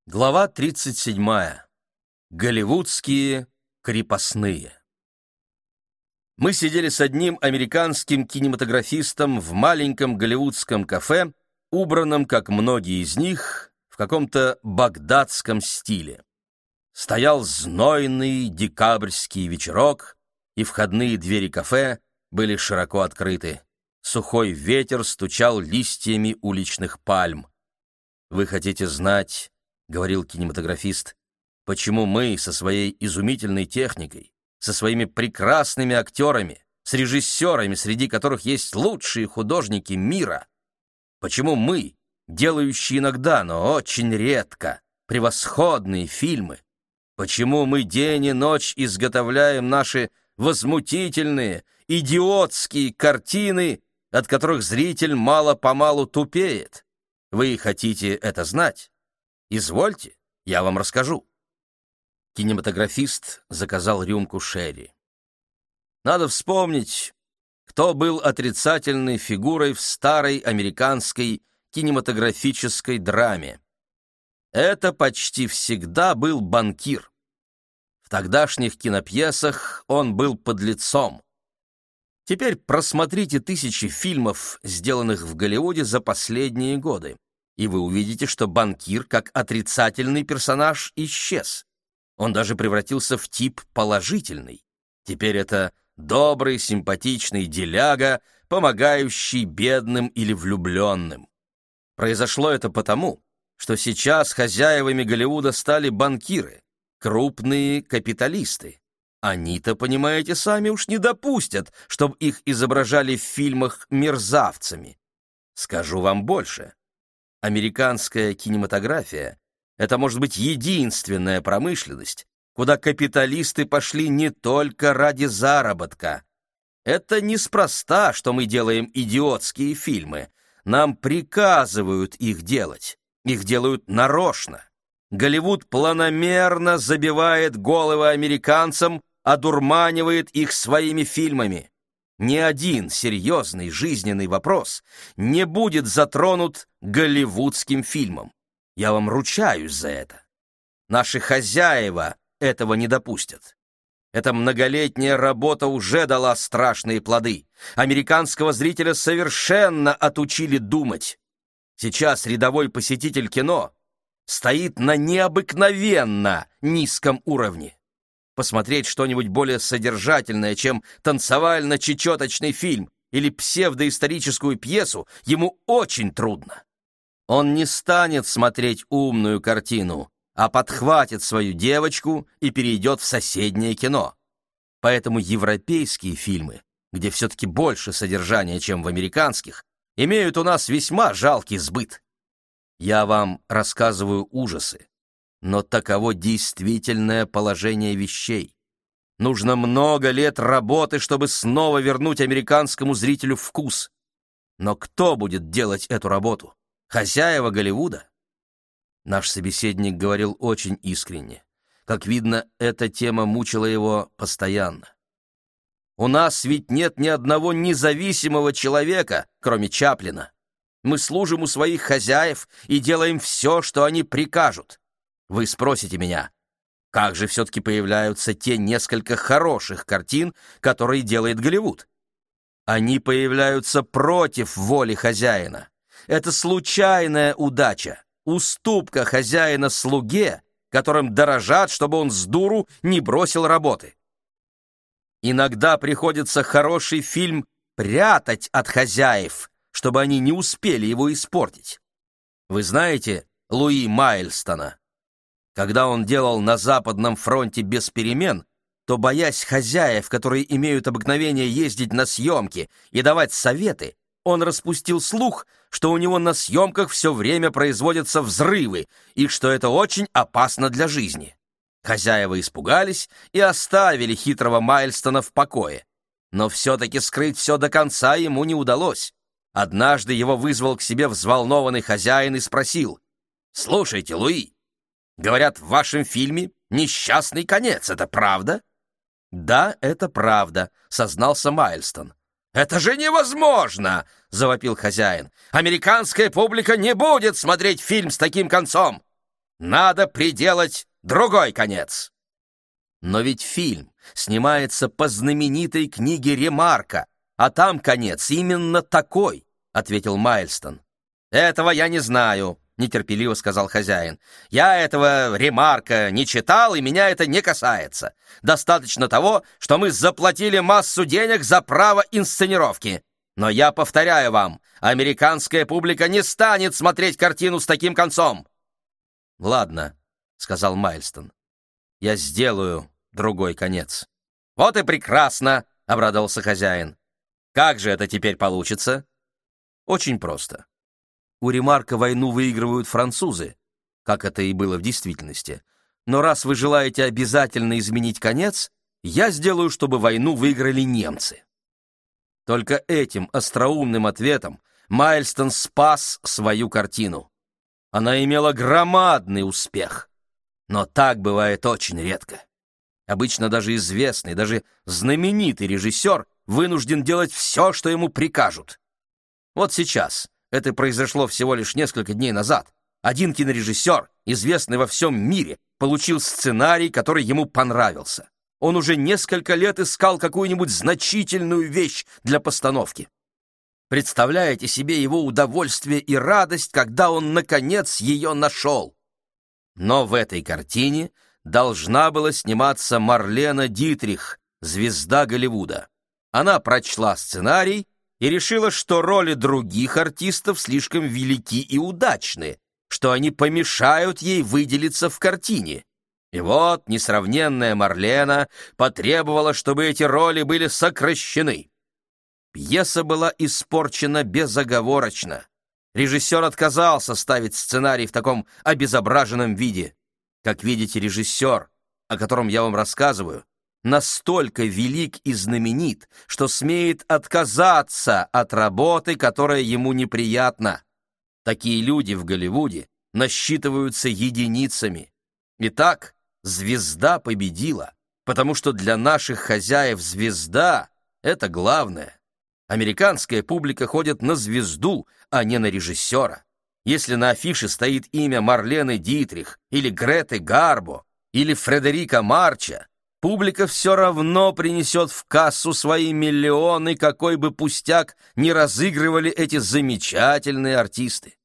Глава 37. Голливудские крепостные. Мы сидели с одним американским кинематографистом в маленьком голливудском кафе, убранном, как многие из них, в каком-то багдадском стиле. Стоял знойный декабрьский вечерок, и входные двери кафе были широко открыты. Сухой ветер стучал листьями уличных пальм. «Вы хотите знать, — говорил кинематографист, — почему мы со своей изумительной техникой, со своими прекрасными актерами, с режиссерами, среди которых есть лучшие художники мира, почему мы, делающие иногда, но очень редко, превосходные фильмы, почему мы день и ночь изготовляем наши возмутительные, идиотские картины, от которых зритель мало-помалу тупеет? Вы хотите это знать? Извольте, я вам расскажу». Кинематографист заказал рюмку шерри. Надо вспомнить, кто был отрицательной фигурой в старой американской кинематографической драме. Это почти всегда был банкир. В тогдашних кинопьесах он был подлецом. Теперь просмотрите тысячи фильмов, сделанных в Голливуде за последние годы, и вы увидите, что банкир как отрицательный персонаж исчез. Он даже превратился в тип положительный. Теперь это добрый, симпатичный деляга, помогающий бедным или влюбленным. Произошло это потому, что сейчас хозяевами Голливуда стали банкиры, крупные капиталисты. Они-то, понимаете, сами уж не допустят, чтобы их изображали в фильмах мерзавцами. Скажу вам больше. Американская кинематография — это, может быть, единственная промышленность, куда капиталисты пошли не только ради заработка. Это неспроста, что мы делаем идиотские фильмы. Нам приказывают их делать. Их делают нарочно. Голливуд планомерно забивает головы американцам, одурманивает их своими фильмами. Ни один серьезный жизненный вопрос не будет затронут голливудским фильмом. Я вам ручаюсь за это. Наши хозяева этого не допустят. Эта многолетняя работа уже дала страшные плоды. Американского зрителя совершенно отучили думать. Сейчас рядовой посетитель кино стоит на необыкновенно низком уровне. Посмотреть что-нибудь более содержательное, чем танцевально-чечеточный фильм или псевдоисторическую пьесу, ему очень трудно. Он не станет смотреть умную картину, а подхватит свою девочку и перейдет в соседнее кино. Поэтому европейские фильмы, где все-таки больше содержания, чем в американских, имеют у нас весьма жалкий сбыт. Я вам рассказываю ужасы, но таково действительное положение вещей. Нужно много лет работы, чтобы снова вернуть американскому зрителю вкус. Но кто будет делать эту работу? Хозяева Голливуда? Наш собеседник говорил очень искренне. Как видно, эта тема мучила его постоянно. У нас ведь нет ни одного независимого человека, кроме Чаплина. Мы служим у своих хозяев и делаем все, что они прикажут. Вы спросите меня, как же все-таки появляются те несколько хороших картин, которые делает Голливуд? Они появляются против воли хозяина. Это случайная удача, уступка хозяина слуге, которым дорожат, чтобы он с дуру не бросил работы. Иногда приходится хороший фильм прятать от хозяев, чтобы они не успели его испортить. Вы знаете Луи Майлстона? Когда он делал «На Западном фронте без перемен», то, боясь хозяев, которые имеют обыкновение ездить на съемки и давать советы, он распустил слух, что у него на съемках все время производятся взрывы и что это очень опасно для жизни. Хозяева испугались и оставили хитрого Майлстона в покое. Но все-таки скрыть все до конца ему не удалось. Однажды его вызвал к себе взволнованный хозяин и спросил: «Слушайте, Луи, говорят, в вашем фильме несчастный конец, это правда?» «Да, это правда», — сознался Майлстон. «Это же невозможно!» — завопил хозяин. «Американская публика не будет смотреть фильм с таким концом!» Надо приделать другой конец. Но ведь фильм снимается по знаменитой книге Ремарка, а там конец именно такой, — ответил Майлстон. Этого я не знаю, — нетерпеливо сказал хозяин. Я этого Ремарка не читал, и меня это не касается. Достаточно того, что мы заплатили массу денег за право инсценировки. Но я повторяю вам, американская публика не станет смотреть картину с таким концом. «Ладно», — сказал Майлстон, — «я сделаю другой конец». «Вот и прекрасно», — обрадовался хозяин. «Как же это теперь получится?» «Очень просто. У Ремарка войну выигрывают французы, как это и было в действительности. Но раз вы желаете обязательно изменить конец, я сделаю, чтобы войну выиграли немцы». Только этим остроумным ответом Майлстон спас свою картину. Она имела громадный успех. Но так бывает очень редко. Обычно даже известный, даже знаменитый режиссер вынужден делать все, что ему прикажут. Вот сейчас, это произошло всего лишь несколько дней назад, один кинорежиссер, известный во всем мире, получил сценарий, который ему понравился. Он уже несколько лет искал какую-нибудь значительную вещь для постановки. Представляете себе его удовольствие и радость, когда он, наконец, ее нашел? Но в этой картине должна была сниматься Марлена Дитрих, звезда Голливуда. Она прочла сценарий и решила, что роли других артистов слишком велики и удачны, что они помешают ей выделиться в картине. И вот несравненная Марлена потребовала, чтобы эти роли были сокращены. Пьеса была испорчена безоговорочно. Режиссер отказался ставить сценарий в таком обезображенном виде. Как видите, режиссер, о котором я вам рассказываю, настолько велик и знаменит, что смеет отказаться от работы, которая ему неприятна. Такие люди в Голливуде насчитываются единицами. Итак, звезда победила, потому что для наших хозяев звезда — это главное. Американская публика ходит на звезду, а не на режиссера. Если на афише стоит имя Марлены Дитрих или Греты Гарбо или Фредерика Марча, публика все равно принесет в кассу свои миллионы, какой бы пустяк ни разыгрывали эти замечательные артисты.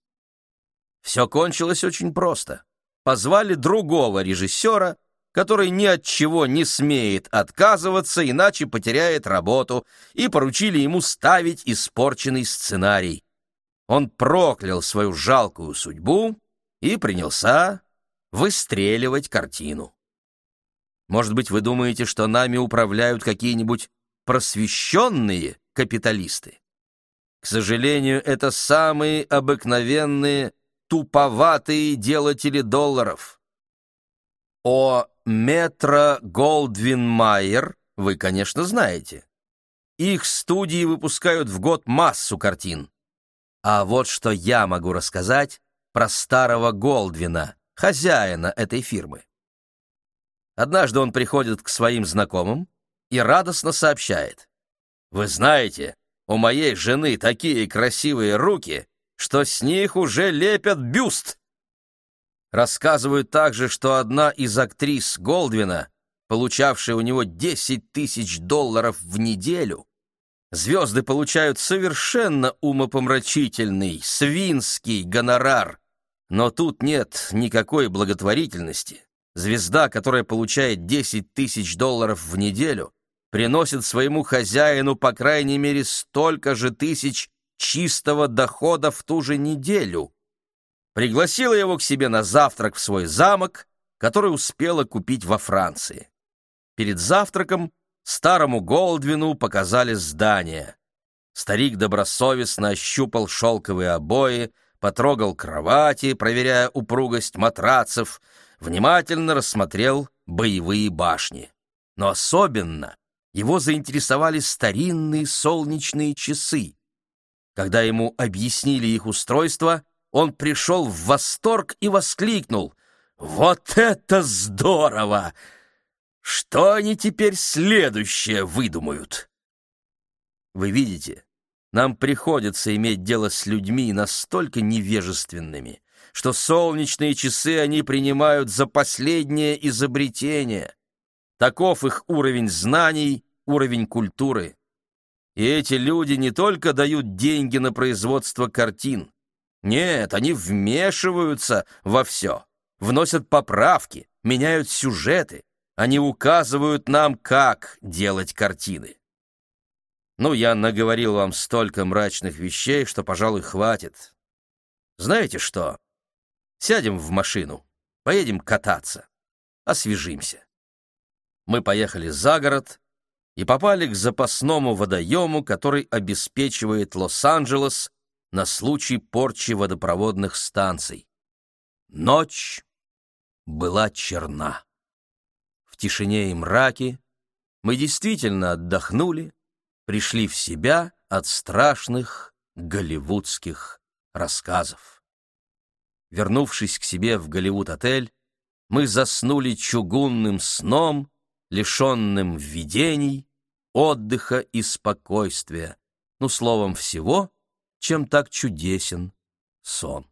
Все кончилось очень просто. Позвали другого режиссера, который ни от чего не смеет отказываться, иначе потеряет работу, и поручили ему ставить испорченный сценарий. Он проклял свою жалкую судьбу и принялся выстреливать картину. Может быть, вы думаете, что нами управляют какие-нибудь просвещенные капиталисты? К сожалению, это самые обыкновенные, туповатые делатели долларов. О Метро-Голдвин-Майер вы, конечно, знаете. Их студии выпускают в год массу картин. А вот что я могу рассказать про старого Голдвина, хозяина этой фирмы. Однажды он приходит к своим знакомым и радостно сообщает: «Вы знаете, у моей жены такие красивые руки, что с них уже лепят бюст». Рассказывают также, что одна из актрис Голдвина, получавшая у него $10 000 в неделю, звезды получают совершенно умопомрачительный, свинский гонорар. Но тут нет никакой благотворительности. Звезда, которая получает $10 000 в неделю, приносит своему хозяину по крайней мере столько же тысяч чистого дохода в ту же неделю. Пригласила его к себе на завтрак в свой замок, который успела купить во Франции. Перед завтраком старому Голдвину показали здание. Старик добросовестно ощупал шелковые обои, потрогал кровати, проверяя упругость матрацев, внимательно рассмотрел боевые башни. Но особенно его заинтересовали старинные солнечные часы. Когда ему объяснили их устройство, он пришел в восторг и воскликнул: «Вот это здорово! Что они теперь следующее выдумают?» Вы видите, нам приходится иметь дело с людьми настолько невежественными, что солнечные часы они принимают за последнее изобретение. Таков их уровень знаний, уровень культуры. И эти люди не только дают деньги на производство картин. Нет, они вмешиваются во все, вносят поправки, меняют сюжеты. Они указывают нам, как делать картины. Ну, я наговорил вам столько мрачных вещей, что, пожалуй, хватит. Знаете что? Сядем в машину, поедем кататься, освежимся. Мы поехали за город и попали к запасному водоему, который обеспечивает Лос-Анджелес на случай порчи водопроводных станций. Ночь была черна. В тишине и мраке мы действительно отдохнули, пришли в себя от страшных голливудских рассказов. Вернувшись к себе в Голливуд-отель, мы заснули чугунным сном, лишенным видений, отдыха и спокойствия, ну, словом, всего, чем так чудесен сон.